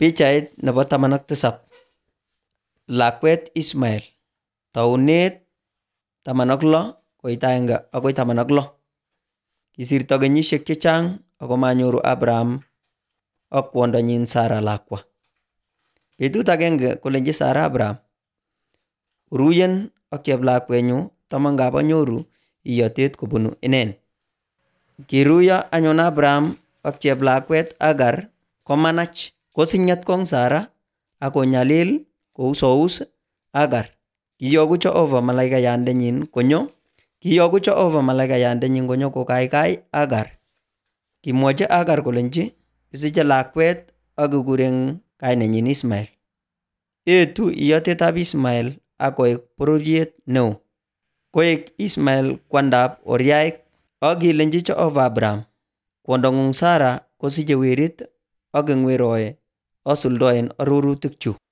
Pichait nebo 17. Lakwet Ismael. Taunet 16 koit 1 agoi 16. Kisirto kenyisiek chechang ako manyoru Abraham ak kwondonyin Sara lakwa. Betut agenge kolenji Sara Abraham, "Uruyen ak cheplakwenyu tamangap anyoru iyotet kobunu inen." Kiruyo anyun Abraham ak cheplakwet Hagar komanach kosing'et kong Sara ak konyalil kousous Hagar. Kiyogu Jehova malaikayandenyin konyo kokaikai Hagar. Kimwochi Hagar kolenji, "Isiche lakwet ak ikuren kainenyin Ismael. Eetu iyotetab Ismael ak koek bororiet neo. Koek Ismael kwandap oriaek." Ak kilenji Jehova Abraham, "Kwondong'ung Sara kosiche werit ak eng weroe asuldoen arorutikchu."